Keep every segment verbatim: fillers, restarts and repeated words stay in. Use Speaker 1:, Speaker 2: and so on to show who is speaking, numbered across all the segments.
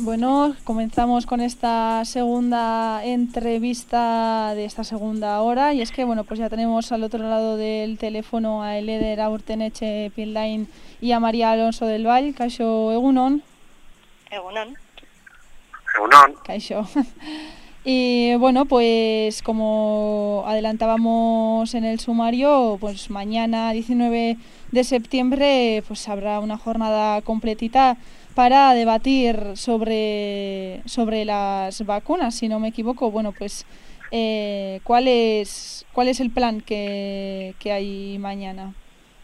Speaker 1: Bueno, comenzamos con esta segunda entrevista de esta segunda hora y es que bueno, pues ya tenemos al otro lado del teléfono a Eleder Aurteneche Pinlain y a María Alonso del Val. Kaixo egunon.
Speaker 2: Egunon.
Speaker 3: Egunon.
Speaker 1: Kaixo. Y bueno, pues como adelantábamos en el sumario, pues mañana diecinueve de septiembre pues habrá una jornada completita para debatir sobre, sobre las vacunas, si no me equivoco. Bueno, pues eh, ¿cuál es cuál es el plan que, que hay mañana?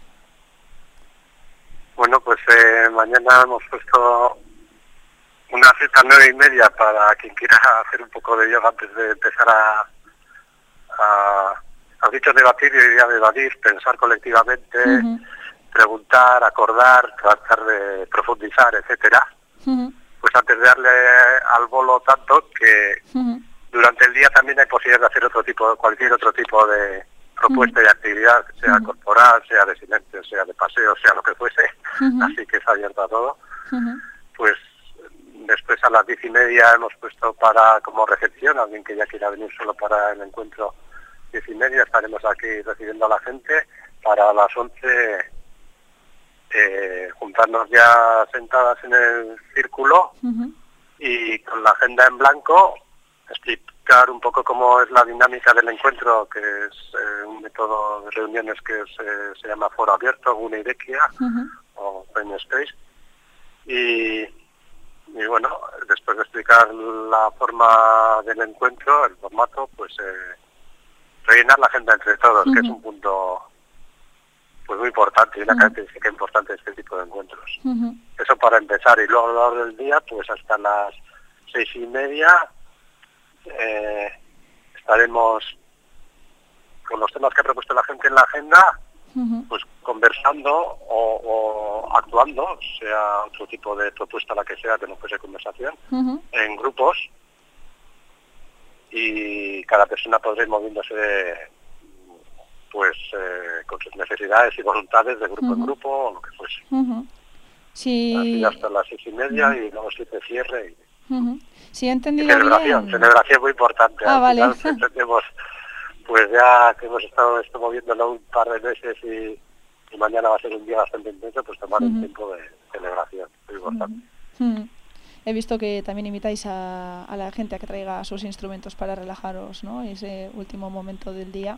Speaker 3: Bueno, pues eh, mañana hemos puesto una cita nueve y media para quien quiera hacer un poco de yoga antes de empezar a, a, a dicho debatir y a debatir, pensar colectivamente, uh-huh. preguntar, acordar, tratar de profundizar, etcétera. Uh-huh. Pues antes de darle al bolo tanto que uh-huh. durante el día también hay posibilidad de hacer otro tipo, cualquier otro tipo de propuesta uh-huh. y actividad, sea uh-huh. corporal, sea de silencio, sea de paseo, sea lo que fuese, uh-huh. así que es abierto a todo. Uh-huh. Pues después a las diez y media hemos puesto para como recepción, alguien que ya quiera venir solo para el encuentro, diez y media estaremos aquí recibiendo a la gente, para las once eh, juntarnos ya sentadas en el círculo uh-huh. y con la agenda en blanco explicar un poco cómo es la dinámica del encuentro, que es eh, un método de reuniones que se, se llama Foro Abierto, Gune Irekia uh-huh. o Open Space, y Y bueno, después de explicar la forma del encuentro, el formato, pues eh, rellenar la agenda entre todos, uh-huh. que es un punto pues muy importante y una uh-huh. característica importante de este tipo de encuentros. Uh-huh. Eso para empezar, y luego a lo largo del día, pues hasta las seis y media eh, estaremos con los temas que ha propuesto la gente en la agenda, uh-huh. pues conversando o, o actuando, sea otro tipo de propuesta la que sea, que no fuese conversación, uh-huh. en grupos, y cada persona podrá ir moviéndose pues eh, con sus necesidades y voluntades de grupo uh-huh. en grupo o lo que fuese. Uh-huh.
Speaker 1: Sí.
Speaker 3: Así hasta las seis y media uh-huh. y luego siete cierre. Y,
Speaker 1: uh-huh. Sí, he entendido
Speaker 3: y celebración,
Speaker 1: bien.
Speaker 3: Celebración muy importante.
Speaker 1: Ah,
Speaker 3: Al
Speaker 1: vale.
Speaker 3: final, tenemos, pues ya que hemos estado esto moviéndolo un par de meses y y mañana va a ser un día bastante intenso, pues tomar uh-huh. un tiempo de celebración, muy importante.
Speaker 1: Uh-huh. He visto que también invitáis a, a la gente a que traiga sus instrumentos para relajaros, ¿no? Ese último momento del día.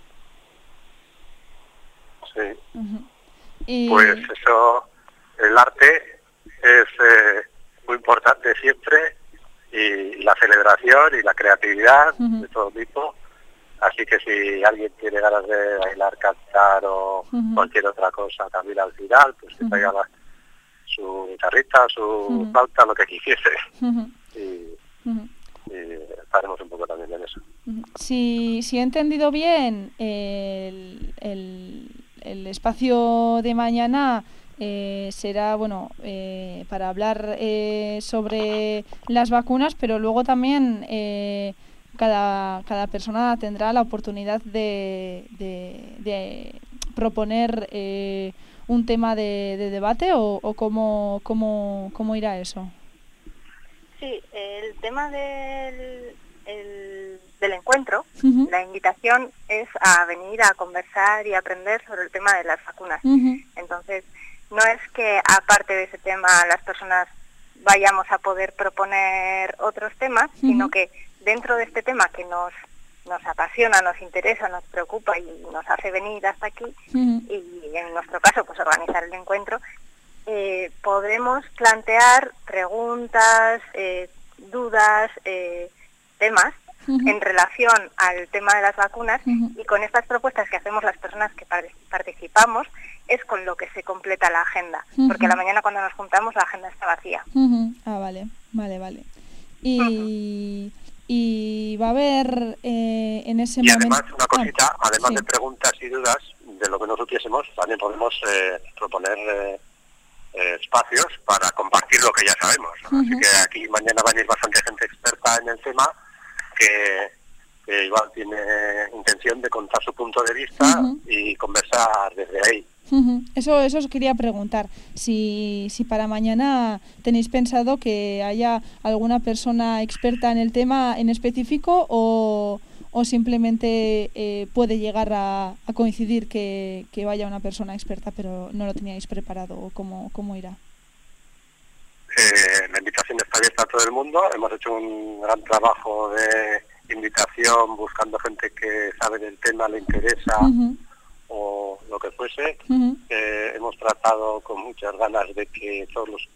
Speaker 3: Sí.
Speaker 1: Uh-huh. Y...
Speaker 3: Pues eso, el arte es eh, muy importante siempre, y la celebración y la creatividad uh-huh. de todo tipo. Así que si alguien tiene ganas de bailar, cantar o uh-huh. cualquier otra cosa también al final, pues que traiga uh-huh. su guitarrita, su uh-huh. flauta, lo que quisiese. Uh-huh. Y, uh-huh. y estaremos un poco también en eso.
Speaker 1: Uh-huh. Si, si he entendido bien, el, el, el espacio de mañana eh, será bueno eh, para hablar eh, sobre las vacunas, pero luego también... Eh, Cada, cada persona tendrá la oportunidad de, de, de proponer eh, un tema de, de debate o, o cómo, cómo, cómo irá eso.
Speaker 2: Sí, el tema del, el, del encuentro, uh-huh. la invitación es a venir a conversar y aprender sobre el tema de las vacunas. Uh-huh. Entonces, no es que aparte de ese tema las personas vayamos a poder proponer otros temas, uh-huh. sino que dentro de este tema que nos nos apasiona, nos interesa, nos preocupa y nos hace venir hasta aquí, uh-huh. y en nuestro caso pues organizar el encuentro, eh, podremos plantear preguntas, eh, dudas, eh, temas uh-huh. en relación al tema de las vacunas, uh-huh. y con estas propuestas que hacemos las personas que par- participamos es con lo que se completa la agenda, uh-huh. porque a la mañana cuando nos juntamos la agenda está vacía.
Speaker 1: Uh-huh. Ah, vale, vale, vale. Y... Uh-huh. Y va a haber eh, en ese
Speaker 3: y
Speaker 1: momento...
Speaker 3: Y además, una cosita,
Speaker 1: ah,
Speaker 3: además
Speaker 1: sí.
Speaker 3: de preguntas y dudas, de lo que nos supiésemos, también podemos eh, proponer eh, eh, espacios para compartir lo que ya sabemos. Uh-huh. Así que aquí mañana va a ir bastante gente experta en el tema, que, que igual tiene intención de contar su punto de vista uh-huh. y conversar desde ahí.
Speaker 1: Uh-huh. Eso, eso os quería preguntar, si, si para mañana tenéis pensado que haya alguna persona experta en el tema en específico o, o simplemente eh, puede llegar a, a coincidir que, que vaya una persona experta pero no lo teníais preparado, o cómo, cómo irá.
Speaker 3: Eh, la invitación está abierta a todo el mundo. Hemos hecho un gran trabajo de invitación buscando gente que sabe del tema, le interesa, uh-huh, o lo que fuese. Uh-huh. Eh, hemos tratado con muchas ganas de que todos los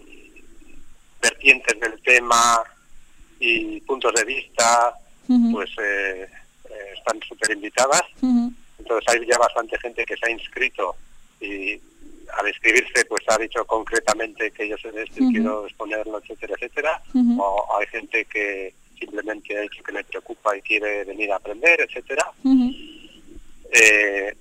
Speaker 3: vertientes del tema y puntos de vista, uh-huh, pues eh, eh, están súper invitadas. Uh-huh. Entonces hay ya bastante gente que se ha inscrito y al inscribirse pues ha dicho concretamente que yo soy de esto y uh-huh, quiero exponerlo, etcétera, etcétera. Uh-huh. O hay gente que simplemente ha dicho que le preocupa y quiere venir a aprender, etcétera. Uh-huh. Eh,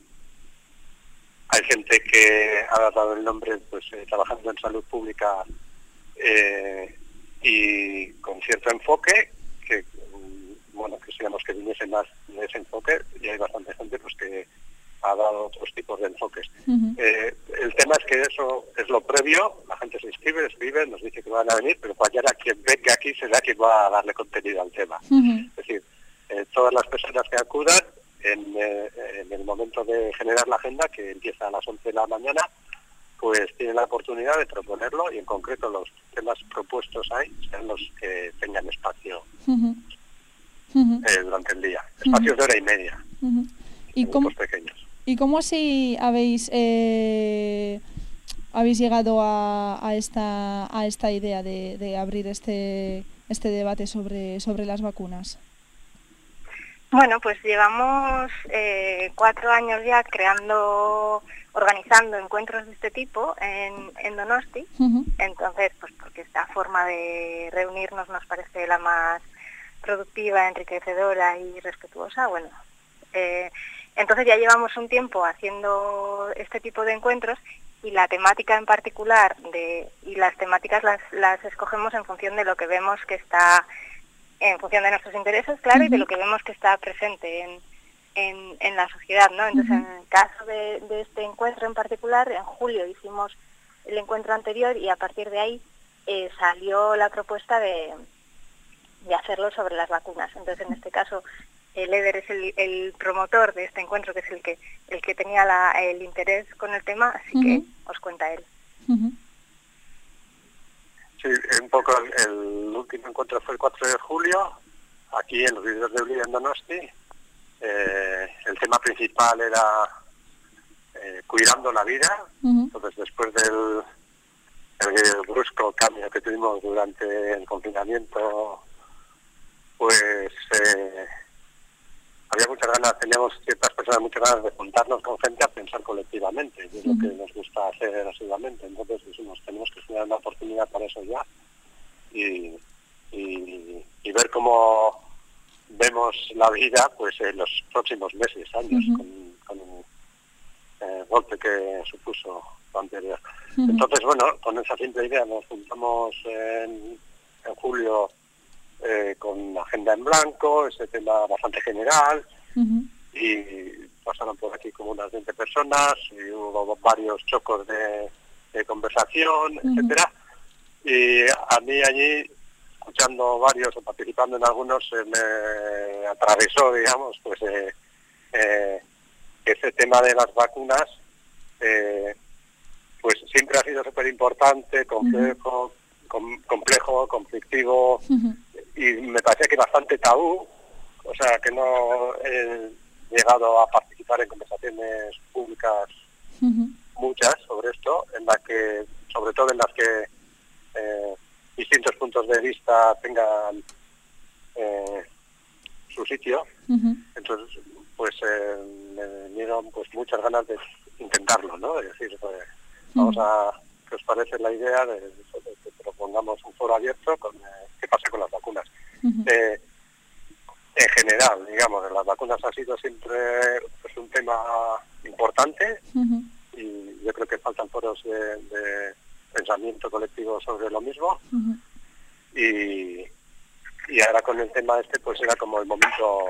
Speaker 3: hay gente que ha dado el nombre pues eh, trabajando en salud pública eh, y con cierto enfoque, que bueno, quisiéramos que viniese más de ese enfoque, y hay bastante gente pues que ha dado otros tipos de enfoques. Uh-huh. Eh, el tema es que eso es lo previo, la gente se inscribe, escribe, nos dice que van a venir, pero mañana quien venga aquí será quien va a darle contenido al tema. Uh-huh. Es decir, eh, todas las personas que acudan en, eh, en el momento de generar la agenda, que empieza a las once de la mañana, pues tienen la oportunidad de proponerlo y en concreto los temas propuestos ahí serán los que tengan espacio uh-huh, uh-huh, eh, durante el día. Espacios uh-huh, de hora y media, uh-huh,
Speaker 1: ¿y
Speaker 3: grupos
Speaker 1: cómo,
Speaker 3: pequeños.
Speaker 1: ¿Y cómo así habéis eh, habéis llegado a, a esta a esta idea de, de abrir este este debate sobre sobre las vacunas?
Speaker 2: Bueno, pues llevamos eh, cuatro años ya creando, organizando encuentros de este tipo en, en Donosti. Uh-huh. Entonces, pues porque esta forma de reunirnos nos parece la más productiva, enriquecedora y respetuosa, bueno, eh, entonces ya llevamos un tiempo haciendo este tipo de encuentros y la temática en particular, de y las temáticas las, las escogemos en función de lo que vemos que está, en función de nuestros intereses, claro, uh-huh, y de lo que vemos que está presente en, en, en la sociedad, ¿no? Entonces, uh-huh, en el caso de, de este encuentro en particular, en julio hicimos el encuentro anterior y a partir de ahí eh, salió la propuesta de, de hacerlo sobre las vacunas. Entonces, en este caso, el Eder es el, el promotor de este encuentro, que es el que el que tenía la, el interés con el tema, así uh-huh, que os cuenta él.
Speaker 1: Uh-huh.
Speaker 3: Sí, un poco el, el último encuentro fue el cuatro de julio, aquí en los Viveros de Ullía, en Donosti. Eh, el tema principal era eh, cuidando la vida. Uh-huh. Entonces, después del el brusco cambio que tuvimos durante el confinamiento, pues eh, había muchas ganas, teníamos ciertas personas muchas ganas de juntarnos con gente a pensar colectivamente, y es uh-huh, lo que nos gusta hacer asiduamente. Entonces dijimos, tenemos que generar una oportunidad para eso ya y, y, y ver cómo vemos la vida pues en los próximos meses, años, uh-huh, con, con el eh, golpe que supuso lo anterior. Uh-huh. Entonces, bueno, con esa simple idea nos juntamos en, en julio Eh, con agenda en blanco, ese tema bastante general, uh-huh, y pasaron por aquí como unas veinte personas y hubo varios chocos de, de conversación, uh-huh, etcétera. Y a mí allí, escuchando varios o participando en algunos, se me atravesó, digamos, pues eh, eh, ese tema de las vacunas eh, pues siempre ha sido súper importante, complejo, uh-huh, com, complejo, conflictivo, uh-huh, y me parecía que bastante tabú, o sea, que no he llegado a participar en conversaciones públicas, uh-huh, muchas sobre esto, en las que, sobre todo en las que eh, distintos puntos de vista tengan eh, su sitio. Uh-huh. Entonces, pues eh, me dieron pues muchas ganas de intentarlo, ¿no? Es decir, pues, uh-huh, vamos a, ¿qué os parece la idea de, de que propongamos un foro abierto con eh, qué pasa con las vacunas? Uh-huh. Eh, en general, digamos, las vacunas ha sido siempre pues, un tema importante, uh-huh, y yo creo que faltan foros de, de pensamiento colectivo sobre lo mismo, uh-huh, y, y ahora con el tema este pues era como el momento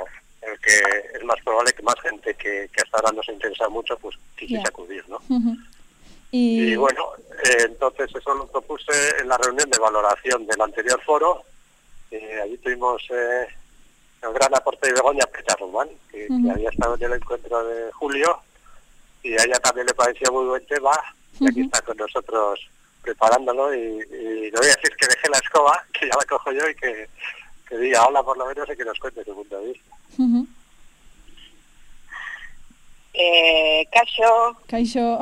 Speaker 3: en el que es más probable que más gente que, que hasta ahora no se interesa mucho, pues quisiese yeah. acudir, ¿no?
Speaker 1: Uh-huh. y...
Speaker 3: y bueno, eh, entonces eso lo propuse en la reunión de valoración del anterior foro. Eh, allí tuvimos eh, el gran aporte de Begoña Pecharrumán, que, uh-huh. que había estado en el encuentro de julio, y a ella también le parecía muy buen tema, y aquí uh-huh. está con nosotros preparándolo, y, y le voy a decir que dejé la escoba, que ya la cojo yo, y que, que diga hola por lo menos y que nos cuente su punto de vista.
Speaker 1: Uh-huh.
Speaker 4: Eh, Kaixo.
Speaker 1: Kaixo.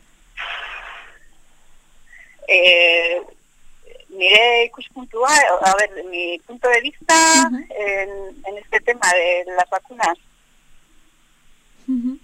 Speaker 4: Eh, Mire ikuspuntua, a ver, mi punto de vista uh-huh. en, en este tema de las vacunas.
Speaker 1: Uh-huh.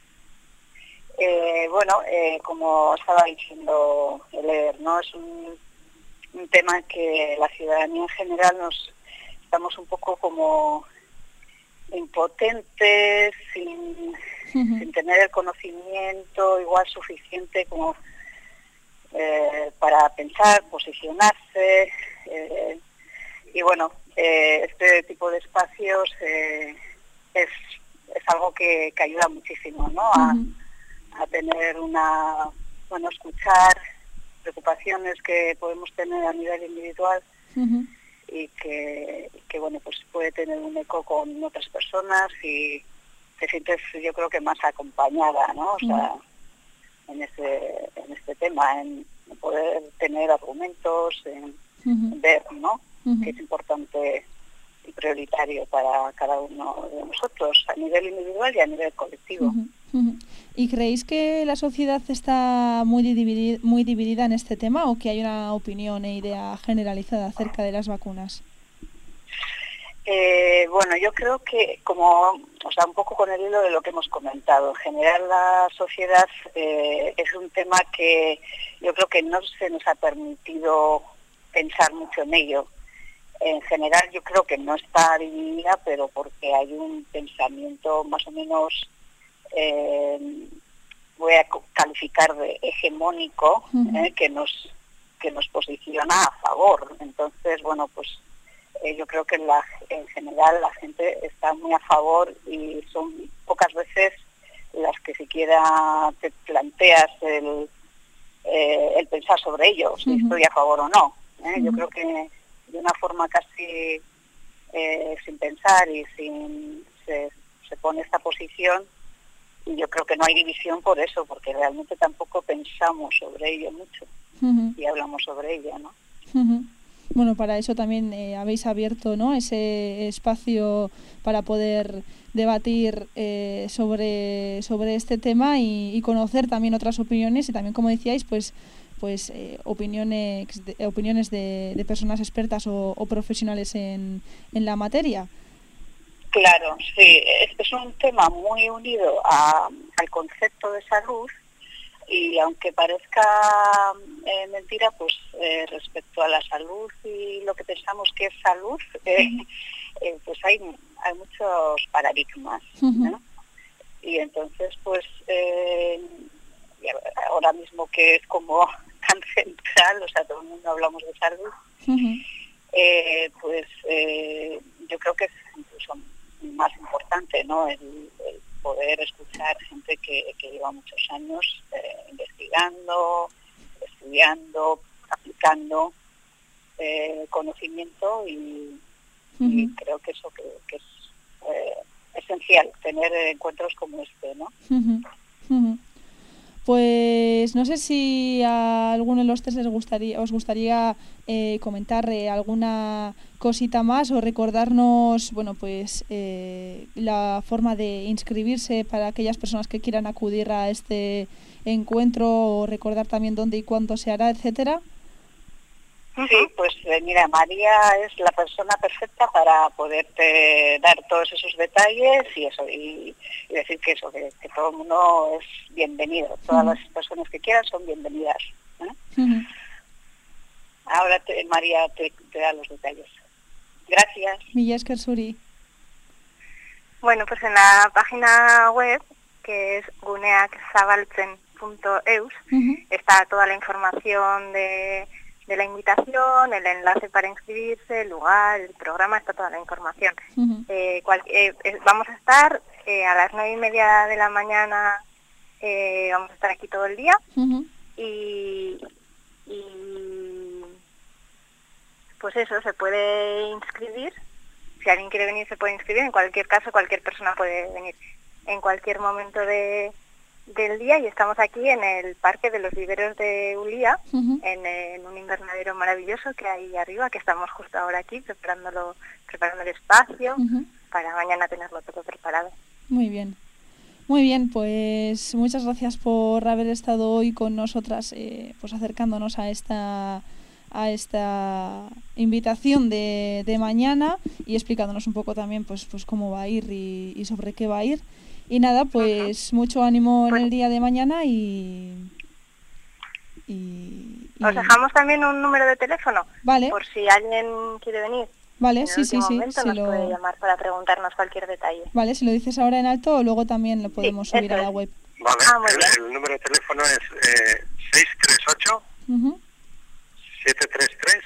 Speaker 4: Eh, bueno, eh, como estaba diciendo Eder, ¿no? Es un, un tema que la ciudadanía en general nos estamos un poco como impotentes, sin, uh-huh. sin tener el conocimiento igual suficiente como eh, para pensar, posicionarse, eh, y bueno, eh, este tipo de espacios eh, es, es algo que, que ayuda muchísimo, ¿no? A, uh-huh. a tener una, bueno, escuchar preocupaciones que podemos tener a nivel individual uh-huh. y que, que, bueno, pues puede tener un eco con otras personas y te sientes, yo creo que más acompañada, ¿no? O sea, uh-huh. en este, en este tema, en poder tener argumentos, en, uh-huh. en ver, ¿no? Uh-huh. Que es importante y prioritario para cada uno de nosotros, a nivel individual y a nivel colectivo.
Speaker 1: Uh-huh. Uh-huh. ¿Y creéis que la sociedad está muy dividida, muy dividida en este tema o que hay una opinión e idea generalizada acerca de las vacunas?
Speaker 4: Eh, bueno, yo creo que como, o sea, un poco con el hilo de lo que hemos comentado, en general la sociedad eh, es un tema que yo creo que no se nos ha permitido pensar mucho en ello. En general yo creo que no está dividida, pero porque hay un pensamiento más o menos, eh, voy a calificar de hegemónico, uh-huh. eh, que nos que nos posiciona a favor. Entonces, bueno, pues eh, yo creo que la, en general la gente está muy a favor y son pocas veces las que siquiera te planteas el, eh, el pensar sobre ello, si uh-huh. estoy a favor o no. ¿eh? Uh-huh. Yo creo que de una forma casi eh, sin pensar y sin se, se pone esta posición, y yo creo que no hay división por eso, porque realmente tampoco pensamos sobre ello mucho uh-huh. y hablamos sobre ella, ¿no?
Speaker 1: Uh-huh. Bueno, para eso también eh, habéis abierto, ¿no?, ese espacio para poder debatir eh, sobre, sobre este tema y, y conocer también otras opiniones y también, como decíais, pues pues eh, opiniones de, opiniones de, de personas expertas o, o profesionales en, en la materia.
Speaker 4: Claro, sí, es, es un tema muy unido a, al concepto de salud, y aunque parezca eh, mentira, pues eh, respecto a la salud y lo que pensamos que es salud, eh, uh-huh. eh, pues hay, hay muchos paradigmas, uh-huh. ¿no? Y entonces, pues eh, ahora mismo que es como tan central, o sea, todo el mundo hablamos de salud, uh-huh. eh, pues eh, yo creo que es incluso más importante, ¿no?, el, el poder escuchar gente que, que lleva muchos años eh, investigando, estudiando, aplicando eh, conocimiento, y, uh-huh. y creo que eso que, que es eh, esencial, tener encuentros como este, ¿no?
Speaker 1: Uh-huh. Uh-huh. Pues no sé si a alguno de los tres les gustaría, os gustaría eh, comentar eh, alguna cosita más o recordarnos, bueno, pues eh, la forma de inscribirse para aquellas personas que quieran acudir a este encuentro, o recordar también dónde y cuándo se hará, etcétera.
Speaker 4: Sí, pues eh, mira, María es la persona perfecta para poderte dar todos esos detalles y eso, y, y decir que eso, que, que todo el mundo es bienvenido, todas uh-huh. las personas que quieran son bienvenidas, ¿eh? Uh-huh. Ahora te, María te, te da los detalles. Gracias.
Speaker 1: Mila esker zuri.
Speaker 2: Bueno, pues en la página web, que es guneakzabaltzen punto eus, uh-huh. está toda la información de de la invitación, el enlace para inscribirse, el lugar, el programa, está toda la información. Uh-huh. eh, cual, eh, vamos a estar eh, a las nueve y media de la mañana, eh, vamos a estar aquí todo el día. Uh-huh. y, y pues eso, se puede inscribir. Si alguien quiere venir, se puede inscribir. En cualquier caso, cualquier persona puede venir en cualquier momento de del día, y estamos aquí en el Parque de los Viveros de Ulía, uh-huh. en, en un invernadero maravilloso que hay arriba, que estamos justo ahora aquí preparándolo, preparando el espacio uh-huh. para mañana tenerlo todo preparado.
Speaker 1: Muy bien, muy bien, pues muchas gracias por haber estado hoy con nosotras, eh, pues acercándonos a esta a esta invitación de, de mañana y explicándonos un poco también pues pues cómo va a ir y, y sobre qué va a ir. Y nada, pues uh-huh. mucho ánimo en pues, el día de mañana y, y, y...
Speaker 2: Os dejamos también un número de teléfono,
Speaker 1: vale.
Speaker 2: por si alguien quiere venir.
Speaker 1: Vale,
Speaker 2: en
Speaker 1: sí,
Speaker 2: el
Speaker 1: sí, sí.
Speaker 2: momento
Speaker 1: Si
Speaker 2: nos
Speaker 1: lo...
Speaker 2: puede llamar para preguntarnos cualquier detalle.
Speaker 1: Vale, si lo dices ahora en alto, o luego también lo podemos sí, subir a la web.
Speaker 3: Vale, ah, el, el número de teléfono es eh, seis tres ocho, uh-huh. siete tres tres,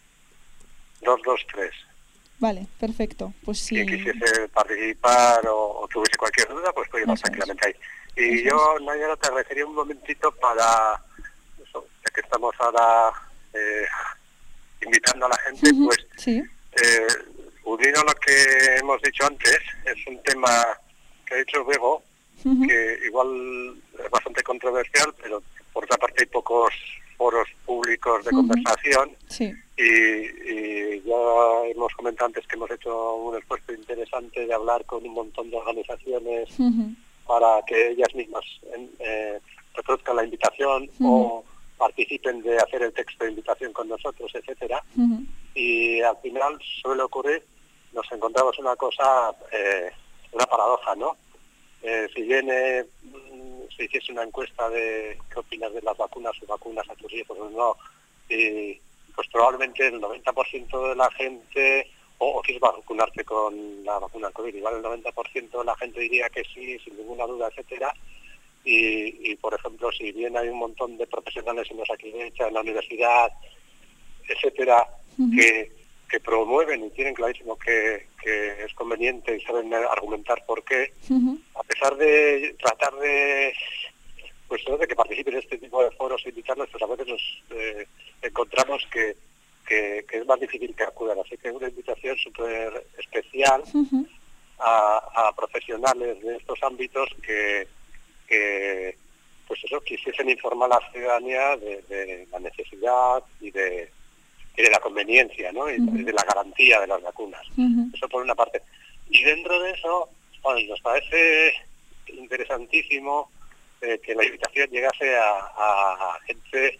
Speaker 3: dos dos tres.
Speaker 1: Vale, perfecto. Pues si...
Speaker 3: Si quisiese participar o, o tuviese cualquier duda, pues puede ir tranquilamente ahí. Y eso yo, es. Nayara, te agradecería un momentito para, eso, ya que estamos ahora eh, invitando a la gente, uh-huh. pues,
Speaker 1: sí.
Speaker 3: eh, unido a lo que hemos dicho antes, es un tema que ha dicho Bego, uh-huh. que igual es bastante controversial, pero por otra parte hay pocos foros públicos de uh-huh. conversación.
Speaker 1: Sí.
Speaker 3: Y, y ya hemos comentado antes que hemos hecho un esfuerzo interesante de hablar con un montón de organizaciones uh-huh. para que ellas mismas eh, reproduzcan la invitación uh-huh. o participen de hacer el texto de invitación con nosotros, etcétera. Uh-huh. Y al final suele ocurrir, nos encontramos una cosa, eh, una paradoja, ¿no? Eh, si viene, se hiciese una encuesta de qué opinas de las vacunas o vacunas a tus hijos o no, y pues probablemente el noventa por ciento de la gente, o, o quieres vacunarte con la vacuna COVID, igual el noventa por ciento de la gente diría que sí, sin ninguna duda, etcétera. Y, y por ejemplo, si bien hay un montón de profesionales en los Osakidetza, en la universidad, etcétera, uh-huh. que, que promueven y tienen clarísimo que, que es conveniente y saben argumentar por qué, uh-huh. a pesar de tratar de... pues de que participen en este tipo de foros e invitarlos, pues a veces nos eh, encontramos que, que, que es más difícil que acudan. Así que es una invitación súper especial uh-huh. a, a profesionales de estos ámbitos que, que pues eso, quisiesen informar a la ciudadanía de, de la necesidad y de, y de la conveniencia, ¿no? Y, uh-huh. y de la garantía de las vacunas. Uh-huh. Eso por una parte. Y dentro de eso, bueno, nos parece interesantísimo Eh, que la invitación llegase a, a gente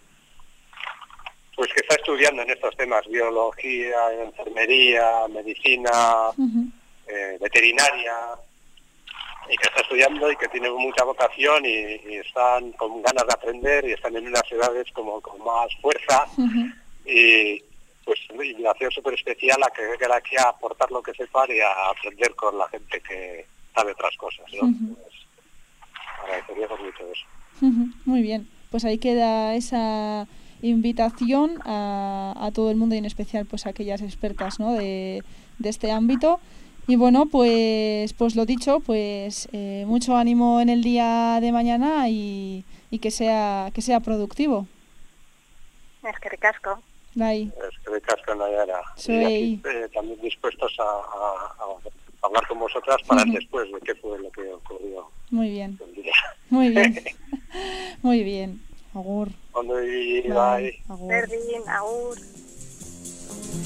Speaker 3: pues que está estudiando en estos temas, biología, enfermería, medicina, uh-huh. eh, veterinaria, y que está estudiando y que tienen mucha vocación y, y están con ganas de aprender y están en unas edades como con más fuerza uh-huh. y pues una invitación súper especial a que vengan aquí a aportar lo que sepan y a aprender con la gente que sabe otras cosas, ¿no? Uh-huh. Pues, agradecería mucho eso.
Speaker 1: Uh-huh. Muy bien, pues ahí queda esa invitación a, a todo el mundo y en especial pues a aquellas expertas, ¿no? de, de este ámbito. Y bueno, pues pues lo dicho, pues eh, mucho ánimo en el día de mañana y, y que sea que sea productivo.
Speaker 2: Es que ricasco.
Speaker 1: Bai.
Speaker 3: Es que ricasco, Nayara.
Speaker 1: Soy...
Speaker 3: Y aquí eh, también dispuestos a, a, a hablar con vosotras para uh-huh. después de qué fue lo que ocurrió.
Speaker 1: Muy bien. Muy bien. Muy bien. Agur.
Speaker 3: Bye. Bye.
Speaker 1: Agur.
Speaker 2: Berdin, agur.